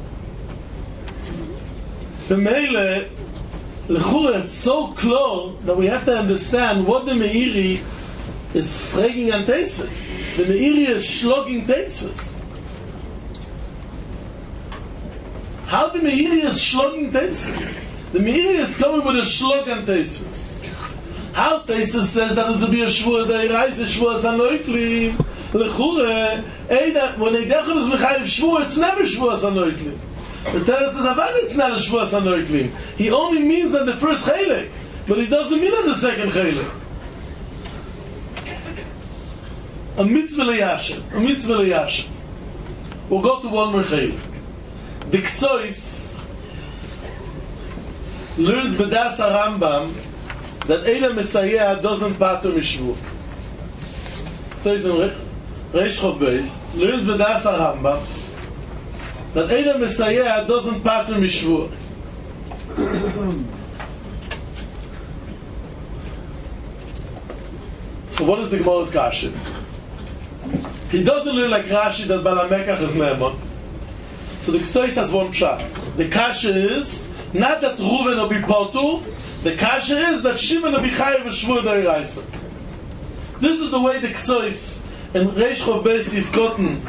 The Meile, the Chura, it's so clear that we have to understand what the Meiri is fragging on Tosfos. The Meiri is shlogging Tosfos. How the Meiri is shlogging Tosfos? The Meiri is coming with a shlog on Tosfos. How Tosfos says that it will be a shvur deiraisa, shvur sanoiklim, lechure, when Eidechel is mechayiv shvur, it's never shvur sanoiklim. The Teretz says, Avad, it's not a shvur sanoiklim. He only means on the first chelek, but he doesn't mean on the second chelek. A mitzvah liyashem. We'll go to one more chelek. The Ktsois learns B'das HaRambam that Eila Mesayeh doesn't patur mishvur. So it's in Reish Chov Beis, learns B'das HaRambam that Eila Mesayeh doesn't patur mishvur. So what is the Gemara's kasha? He doesn't learn like Rashi that Balamekach is Ne'eman. So the Ktsois has one pshat. The kasha is not that Reuven will be patur. The kasha is that Shimon will be chayiv v'shvur deiraisa. This is the way the Ktsois in Reish Chov Beis Sivkoten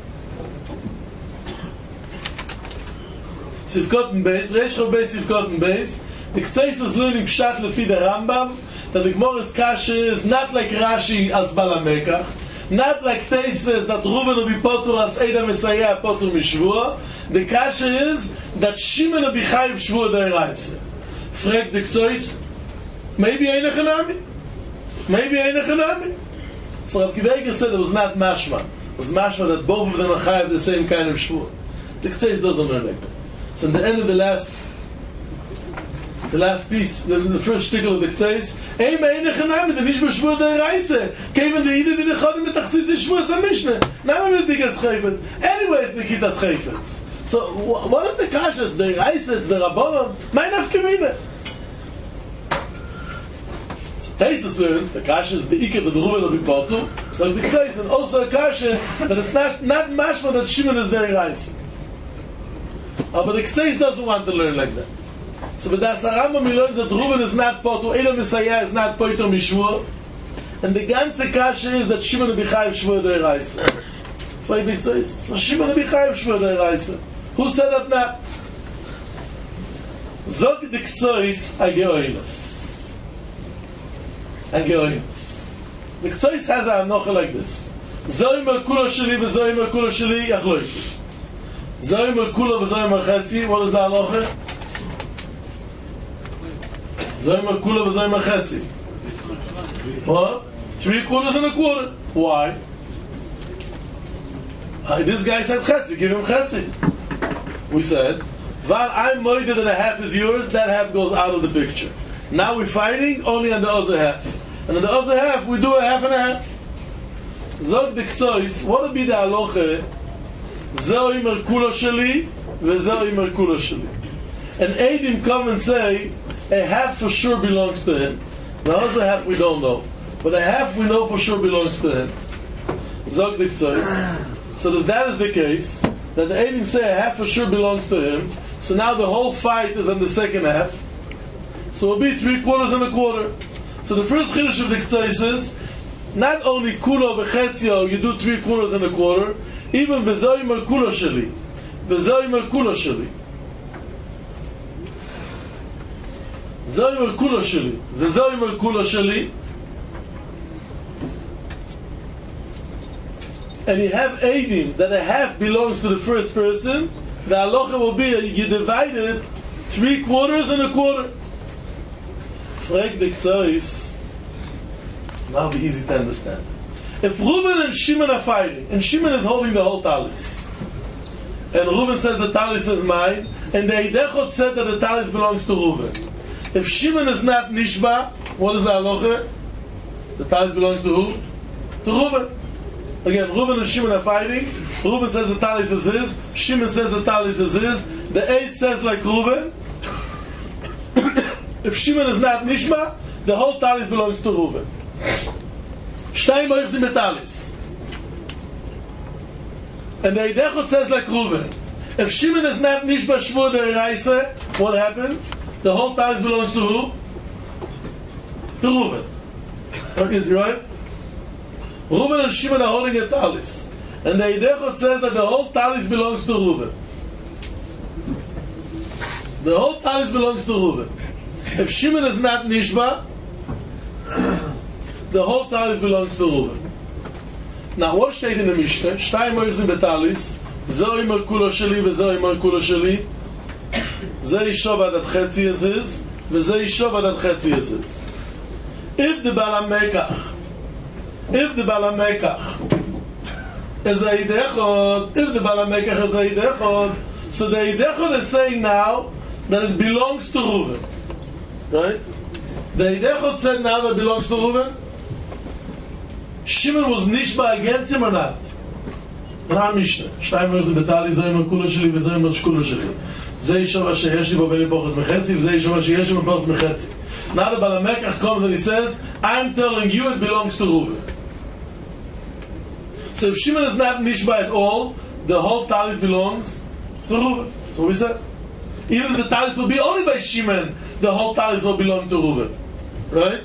Reish Chov Beis Sivkoten Beis, the Ktsois is learning pshat lefi the Rambam that the Gemara's kasha is not like Rashi als Balamekach, not like Tosfos that Reuven will be patur als Eida Mesayeh patur mishvur. The kasha is that Shimon will be chayiv shvur deiraisa. Frag the Ktsois, maybe Einach Hanami. So Rav Akiva Eiger said it was not mashma. It was mashma that both of them are chayiv the same kind of shvur. The Ktsois doesn't learn like that. So in the end of the last piece, the first shtickle of the Ktsois, Eim Einach Hanami, the Nishma shvur deiraisa. Keven the Ida v'nechodim v'tachsis the shvur sa Mishnah. Now I'm with Digas Chayfetz. Anyways, Nikitas Chayfetz. So what is the kashas? The deiraisa, it's the Rabbanon. My nafkamina. Tosfos learns the kasha is beikah that the Reuven will be patur. So the Ktsois and also a kasha that it's not mashma that Shimon is deiraisa. But the Ktsois doesn't want to learn like that. So B'das HaRambam he learns that Reuven is not patur, Eila Mesayeh is not patur mishvur, and the ganze kasha is that Shimon will be chayiv shvur deiraisa. Like the Ktsois, so Shimon will be chayiv shvur deiraisa. Who said that not? Zog the Ktsois ageoinos. The Ktsois has a hanocha like this. Zoymer kula sheli v'zoymer kula sheli yachloiki. Zoymer kula v'zoymer chetzi. What is the hanocha? Zoymer kula v'zoymer chetzi. What? 3 quarters and a quarter. Why? This guy says chetzi. Give him chetzi. We said, Val I'm moided that a half is yours. That half goes out of the picture. Now we're fighting only on the other half. And on the other half, we do a half and a half. Zog the Ktsois, what would be the halacha Zeo Imer Kula Sheli, Vezeo Imer Kula Sheli. And Eidim come and say, a half for sure belongs to him. The other half we don't know. But a half we know for sure belongs to him. Zog the Ktsois. So if that is the case, that the Eidim say a half for sure belongs to him, so now the whole fight is on the second half. So it will be 3/4 and a quarter. So the first Chiddush of the Ktsois is, not only Kulo v'chetzio, you do 3/4 and a quarter, even V'zeo Imer Kula Sheli. V'zeo Imer Kula Sheli. V'zeo Imer Kula Sheli. V'zeo Imer Kula Sheli. And you have Eidim that a half belongs to the first person, the halacha will be you divide it 3/4 and a quarter. Frag the Ktsois, that'll be easy to understand. If Reuben and Shimon are fighting, and Shimon is holding the whole talis, and Reuben says the talis is mine, and the Eidechot said that the talis belongs to Reuben. If Shimon is not Nishba, what is the halacha? The talis belongs to who? To Reuben. Again, Reuben and Shimon are fighting. Reuben says the talis is his. Shimon says the talis is his. The Eid says like Reuben. If Shimon is not Nishma, the whole talis belongs to Reuben. Shtei moich the talis. And the Eidechot says like Reuben. If Shimon is not Nishba Shvur the Eraisa, what happens? The whole talis belongs to who? To Reuben. Okay, is it right? Reuben and Shimon are holding a talis. And the Eidechot says that the whole talis belongs to Reuben. The whole talis belongs to Reuben. If Shimon is not Nishba, the whole talis belongs to Reuben. Now, what steht in the Mishnah? Shtei moich zim betalis, Zeo Imer Kula Sheli, Vezeo Imer Kula Sheli. Ze Yishov Adat Chetzi is his, Veze Yishov Adat Chetzi is his. If the Baal HaMekach is a Eidechot, so the Eidechot is saying now that it belongs to Reuben. Right? The Eidechot said now that it belongs to Reuben. Shimon was Nishba against him or not? Ra Mishnah. Shtei moich zim betali, Zeo Imer Kula Sheli, Vezeo Imer Kula Sheli. Ze Yishov Asher Yesh Li Bo V'Ein Li Pochos Mechetzi, V'Ze Yishov Asher Yesh Li Bo Pochos Mechetzi. Now the Baal HaMekach comes and he says, I'm telling you it belongs to Reuben. So if Shimon is not Nishba at all, the whole talis belongs to Reuben. So we said, even if the talis will be only by Shimon, the whole talis will belong to Reuben. Right?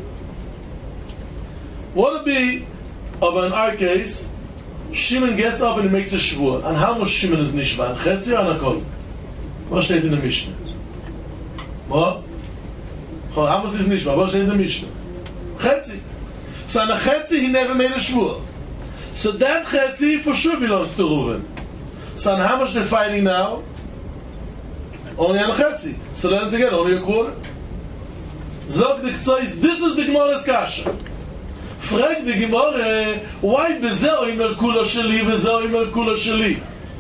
What would be of in our case, Shimon gets up and he makes a shvur. And how much Shimon is Nishba? And Chetzi or Nakol? What steht in the Mishnah? What? How much is Nishba? What steht in the Mishnah? Chetzi. So on a Chetzi he never made a shvur. So that Chetzi for sure belongs to Reuben. So on how much they're fighting now? Only on a Chetzi. So let them together, only a quarter. Zog the Ktsois, this is the Gemara's Kasha. Frag the Gemara, why Bezeo Imer Kula Sheli, Vezeo Imer Kula Sheli?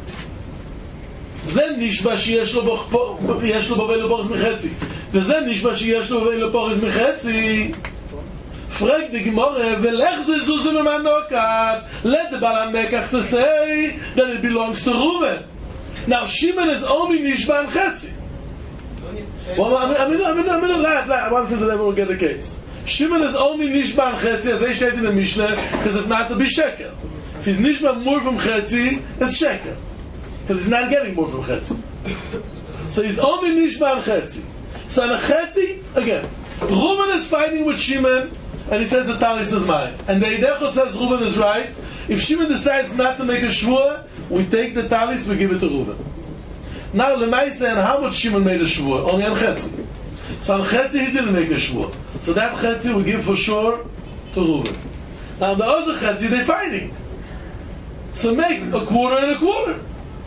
זה נשבע שיש לו בובי לפורס מחצי וזה נשבע שיש לו בובי לפורס מחצי פרק דגמורה ולך זה זוזה ממנוקת let the Baal HaMekach to say that it belongs to Reuben. Now Shimon is only nishba and chetzi. Well, I mean, one thing that ever will get the case. Shimon is only nishba and chetzi as they state in the Mishnah because if not, it'll be sheker. If he's nishba more from chetzi, it's sheker. Because he's not getting more from Chetzi. So he's only Nishba and Chetzi. So on a Chetzi, again, Reuben is fighting with Shimon, and he says the talis is mine. And the Eidechot says Reuben is right. If Shimon decides not to make a shvur, we take the talis, we give it to Reuben. Now, Lemaisa, and how much Shimon made a shvur? Only on Chetzi. So on Chetzi, he didn't make a shvur. So that Chetzi we give for sure to Reuben. Now, the other Chetzi, they're fighting. So make a quarter and a quarter.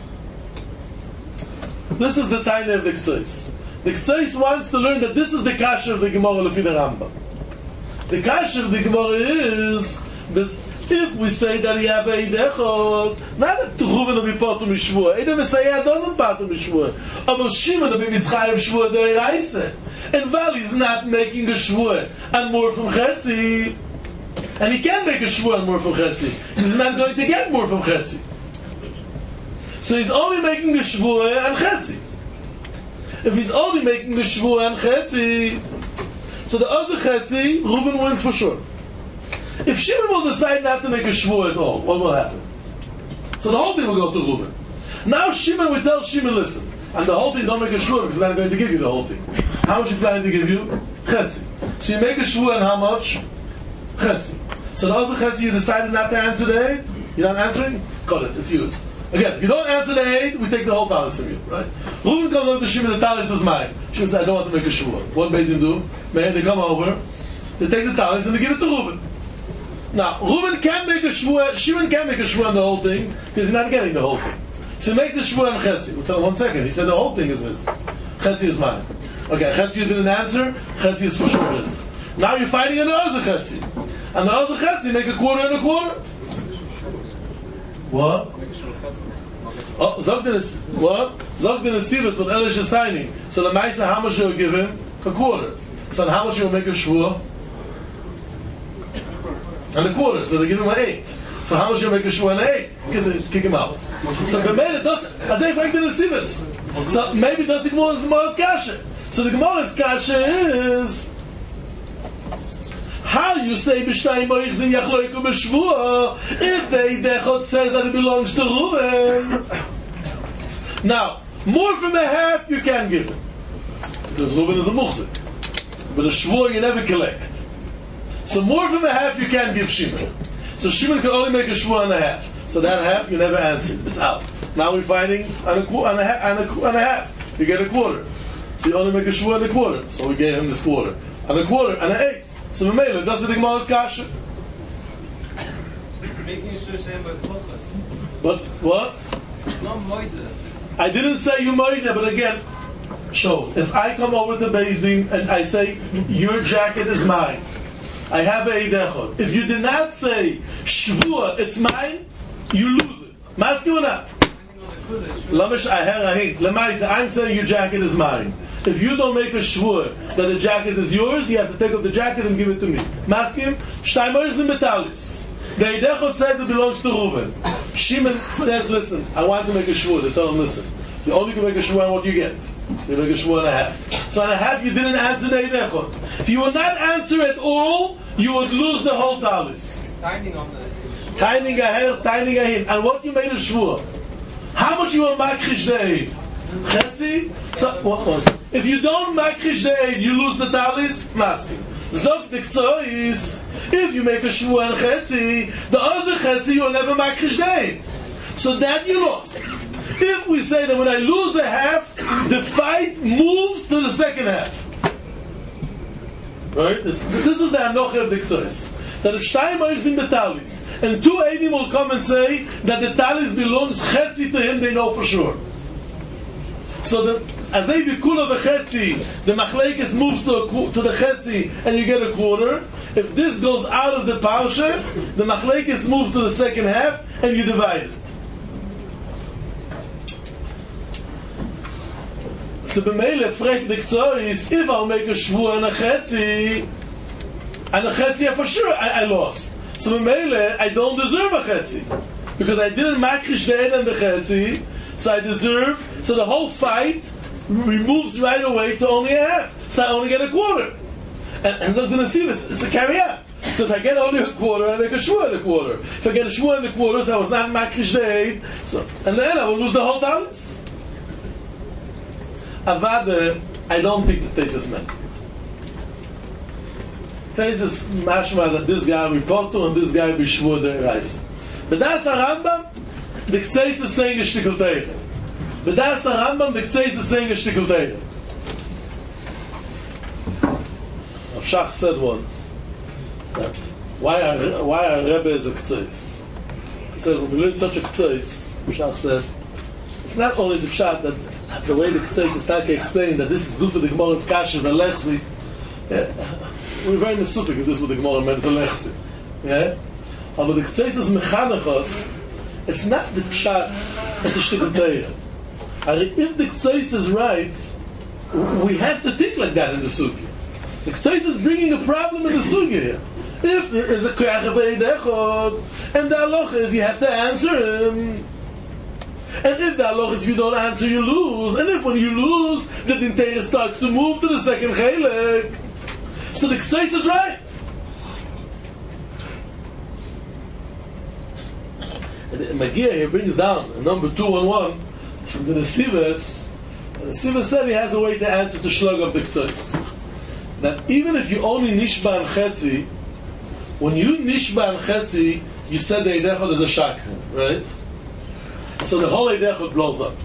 This is the tiny of the Ktsois. The Ktsois wants to learn that this is the kasha of the Gemara Lefi the Rambam. The kasha of the Gemara is if we say that he have a Eidechot, not that Reuben will be part of Mishvur. Eidem Messiah doesn't part of Mishvur. But Shimon will be Mizchayev Shvur Deiraisa. And while he's not making a Shvur and more from Chetzi, and he can make a Shvur and more from Chetzi, he's not going to get more from Chetzi. So he's only making a shvuah and chetzi. If he's only making a shvuah and chetzi, so the other chetzi, Reuben wins for sure. If Shimon will decide not to make a shvuah at all, what will happen? So the whole thing will go to Reuben. Now Shimon will tell Shimon, listen, and the whole thing don't make a shvuah because they're not going to give you the whole thing. How much you planning to give you? Chetzi. So you make a shvuah and how much? Chetzi. So the other chetzi you decided not to answer the aid? You're not answering? Got it, it's yours. Again, if you don't answer the aid, we take the whole talis from you, right? Reuben comes over to Shimon, the talis is mine. Shimon says, I don't want to make a shvuah. What does he do? Man, they come over, they take the talis and they give it to Reuben. Now, Reuben can't make a shvuah, Shimon can't make a shvuah on the whole thing, because he's not getting the whole thing. So he makes a shvuah on Chetzi. We'll tell him 1 second. He said the whole thing is his. Chetzi is mine. Okay, Chetzi you didn't answer, Chetzi is for sure his. Now you're fighting an other Chetzi. And the other Chetzi make a quarter and a quarter. What? Oh, Zogden is what? Zogden is Sivas, but Elish is tiny. So the Maisa, how much you'll give him? A quarter. So how much you'll make a shvuah? And a quarter. So they give him an 8. So how much you'll make a shvuah and 8? Kick him out. So the Gemara doesn't. I think like the Sivas. So maybe that's the Gemara's kasha. So the Gemara's kasha is how you say b'shtayim moichzim yachloiku b'shvuah if the Eidechot says that it belongs to Reuven. Now, more from a half you can give him because Reuven is a muchzik, but a shvuah you never collect. So more from a half you can give Shimon. So Shimon can only make a shvuah and a half. So that half you never answered. It's out. Now we're fighting on a half. You get a quarter. So you only make a shvuah and a quarter. So we gave him this quarter. And a quarter and an 8. So Mamela, does the Gemara's kasha? Making a shvuah same by Kochas. But what? No moide. I didn't say you moide, but again, show. If I come over to Beis Din and I say your jacket is mine, I have a Eidechot. If you did not say shvuah, it's mine, you lose it. Maski or not? Lamish aher ahin. Lemaisa, I'm saying your jacket is mine. If you don't make a shvuah that the jacket is yours, you have to take off the jacket and give it to me. Maskim, shtay moichzim betalis. The Eidechot says it belongs to Reuven. Shimon says, listen, I want to make a shvuah. They tell him, listen, you only can make a shvuah on what you get. So you make a shvuah and a half. So on a half you didn't answer the Eidechot. If you would not answer at all, you would lose the whole talis. It's tiny on the Tiny aher, tiny ahin. And what you made a shvuah? How much you will makrish the eid? Chetzi? So, what? If you don't makrish the eid, you lose the talis? Masking. Zog the k'tzois. If you make a shvuah and chetzi, the other chetzi you will never makrish the eid. So that you lost. If we say that when I lose a half, the fight moves to the second half. Right? This is the anoche of the k'tzois. That if shtayim moichzim betalis, and 2 Eidim will come and say that the talis belongs chetzi to him, they know for sure. So as they be kula v'chetzi, the machlekes moves to the chetzi, and you get a quarter. If this goes out of the parsha, the machlekes moves to the second half, and you divide it. So b'meile frek the k'tzois, if I'll make a shvuah and a chetzi for sure I lost. So b'meile I don't deserve a chetzi because I didn't makrish the end and the chetzi. So I deserve. So the whole fight removes right away to only a half. So I only get a quarter. And so I'm going to see this. It's a carry out. So if I get only a quarter, I make a shvuah and a quarter. If I get a shvuah and a quarter, so I was not makrish the aid. So and then I will lose the whole talis. Avada, I don't think the Teisus meant it. Teisus mashma that this guy be potu and this guy be shvuah the reis. But that's a Rambam. The Ktseis is saying a shtickle teichen. But that's a Rambam. The Ktseis is saying a shtickle teichen. Rav Shach said once that why our Rebbe is a Ktseis. He said when we learn such a Ktseis, Rav Shach said it's not only the pshat that the way the Ktseis is not explaining that this is good for the Gemara's kasha the lechzi. Yeah. We're very mesupik if this is what the Gemara meant the lechzi. Yeah. But the Ktseis is mechanechos. It's not the pshat, it's a shtickle teira. If the Ktseis is right, we have to think like that in the sugya. The Ktseis is bringing a problem in the sugya here. If there is a koyach of Eidechot, and the halacha is you have to answer him. And if the halach is, if you don't answer, you lose. And if when you lose, the Dintera starts to move to the second chelik. So the Ksais is right. And Magia here brings down number 211 from the Nesivas. The Nesivas said he has a way to answer the Shlug of the Ksais. That even if you only Nishba and Chetzi, when you Nishba and Chetzi, you said the Eidechot is a Shak, right? So the whole Eidechot blows up.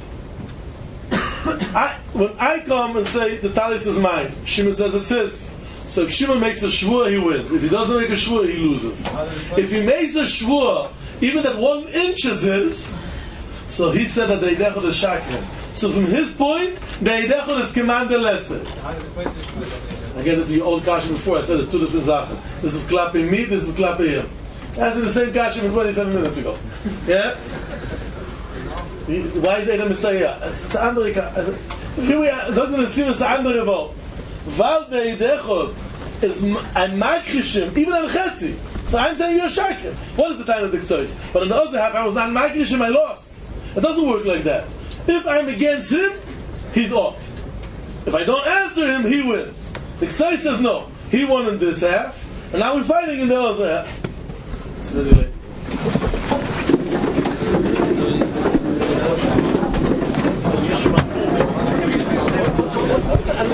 When I come and say the talis is mine, Shimon says it's his. So if Shimon makes a shvua, he wins. If he doesn't make a shvua, he loses. If he makes a shvua, even that 1 inch is his, so he said that the Eidechot is Shakran. So from his point, the Eidechot is commander lesser. Again, this is your old kasha before. I said it's 2 different zachen. This is clapping me, this is clapping him. That's in the same kasha from 27 minutes ago. Yeah? Why is Edom Messiah? It's an andere kasha. Here we are, talking to the Siva, it's an andere vote. Val the Eidechot is a makrishim, even on Chetzi. So I'm saying you're a shakir. What is the time of the Ktsois? But on the other half, I was not makrishim, I lost. It doesn't work like that. If I'm against him, he's off. If I don't answer him, he wins. The Ksai says no. He won in this half, and now we're fighting in the other half. It's really late.